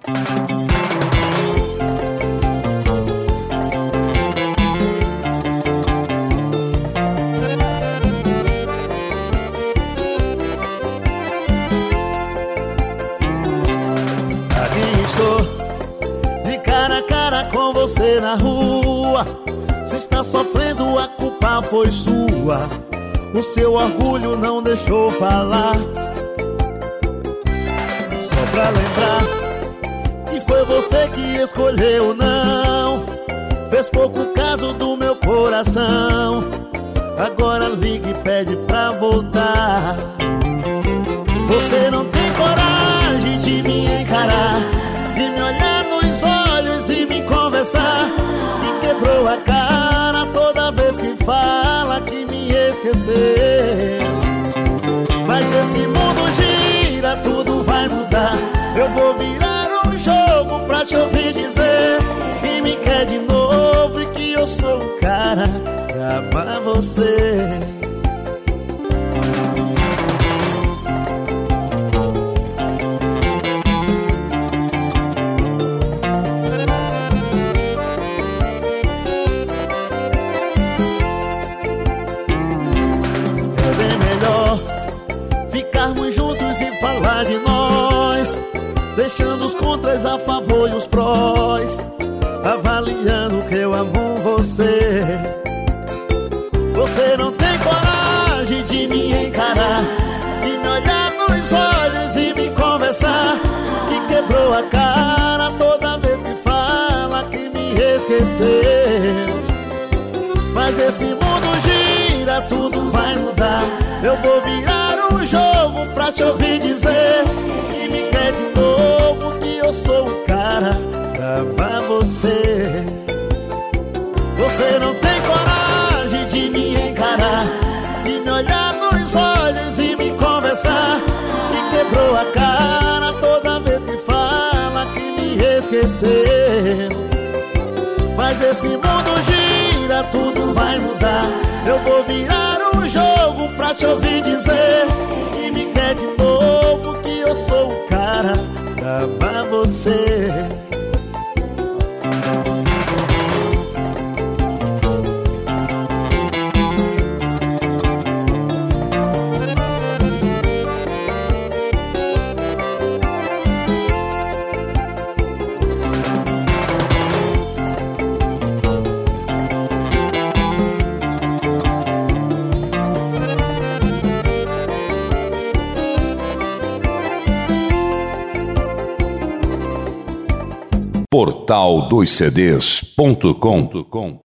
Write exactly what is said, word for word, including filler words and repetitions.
Você na rua, se está sofrendo, a culpa foi sua. O seu orgulho não deixou falar. Só pra lembrar que foi você que escolheu não. Fez pouco caso do meu coração. Agora liga e pede pra voltar. Você não tem coragem de me encarar, de me olhar nos olhos e me conversar. E quebrou a cara toda vez que fala que me esqueceu. Mas esse mundo gira, tudo vai mudar. Eu vou virar um jogo pra te ouvir dizer que me quer de novo e que eu sou o cara pra amar você. De nós, deixando os contras a favor e os prós, avaliando que eu amo você. Você não tem coragem de me encarar, de me olhar nos olhos e me conversar. Que quebrou a cara toda vez que fala que me esqueceu. Mas esse mundo gira, tudo vai mudar. Eu vou virar um jogo pra te ouvir dizer que me quer de novo, que eu sou o cara pra amar você. Você não tem coragem de me encarar, de me olhar nos olhos e me conversar. Que quebrou a cara toda vez que fala que me esqueceu. Mas esse mundo gira, tudo vai mudar. Eu vou virar um jogo pra te ouvir dizer que me quer de novo, que eu sou o cara pra amar você. portal dos C Ds ponto com